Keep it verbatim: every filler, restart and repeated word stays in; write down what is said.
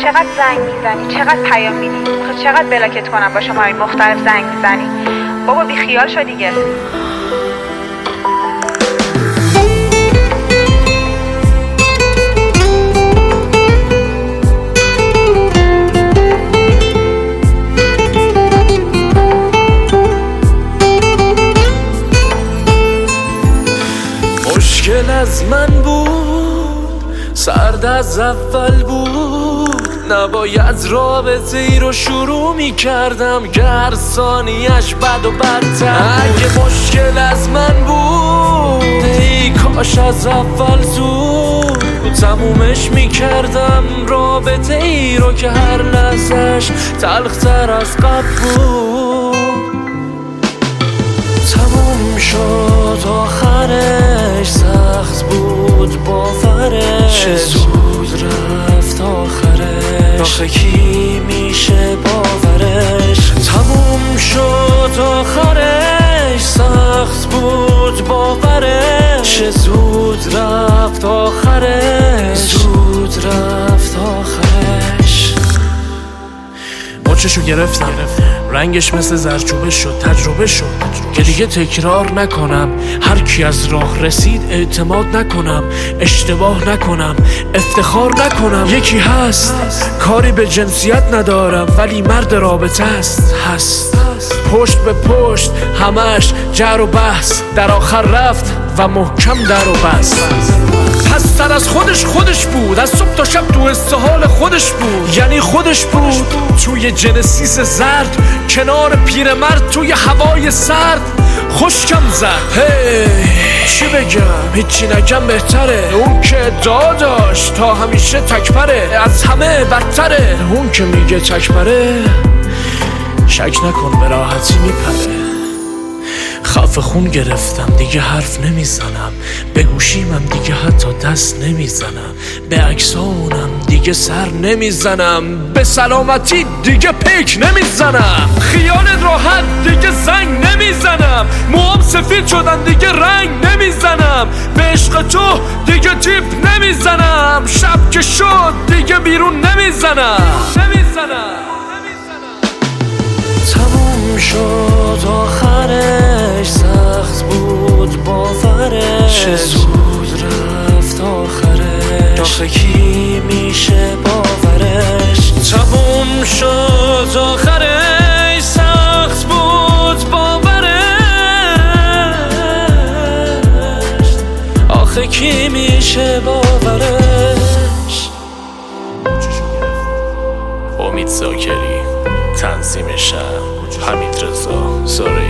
چقدر زنگ میزنی، چقدر پیام میدی، خب چقدر بلاکت کنم با شماره مختلف زنگ میزنی. بابا بی خیال شو دیگه. مشکل از من بود، سرد از اول بود، نباید رابطه ای رو شروع می کردم گر ثانیش بد و بدتر. اگه مشکل از من بود ای کاش از اول زود تمومش می کردم رابطه ای رو که هر لحظش تلختر از قبل بود. تموم شد آخرش، سخت بود باورش، چه زود رفت آخرش، آخه کی میشه باورش. تموم شد آخرش، سخت بود باورش، چه زود رفت آخرش، زود رفت آخرش. مچشو گرفتم، رنگش مثل زرچوبه شد، تجربه شد که دیگه تکرار نکنم. هر کی از راه رسید اعتماد نکنم، اشتباه نکنم، افتخار نکنم. یکی هست کاری به جنسیت ندارم ولی مرد رابطه است، هست پشت به پشت همش جر و بحث، در آخر رفت و محکم در و بست. پس تر از خودش خودش بود، از صبح تا شب تو استحال خودش بود، یعنی خودش بود توی جنسیس زرد، کنار پیرمرد توی هوای سرد خشکم زد. هی چی بگم، هیچی نگم بهتره. اون که ادعا داشت تا همیشه تکبره، از همه بدتره. اون که میگه تکبره شک نکن به راحتی میپره. خفه خون گرفتم دیگه حرف نمیزنم، به گوشیمم دیگه حتی دست نمیزنم، به عکسانم دیگه سر نمیزنم، به سلامتی دیگه پیک نمیزنم، خیال راحت دیگه زنگ نمیزنم، موام سفید شدن دیگه رنگ نمیزنم، به عشق تو دیگه تیپ نمیزنم، شب که شد دیگه بیرون نمیزنم نمیزنم. تموم شد آخرش، سخت بود باورش، چه زود رفت آخرش، آخه کی میشه باورش. تموم شد آخرش، سخت بود باورش، آخه کی میشه باورش. امید زاکری، تنظیم شب حمید رضا زارعی.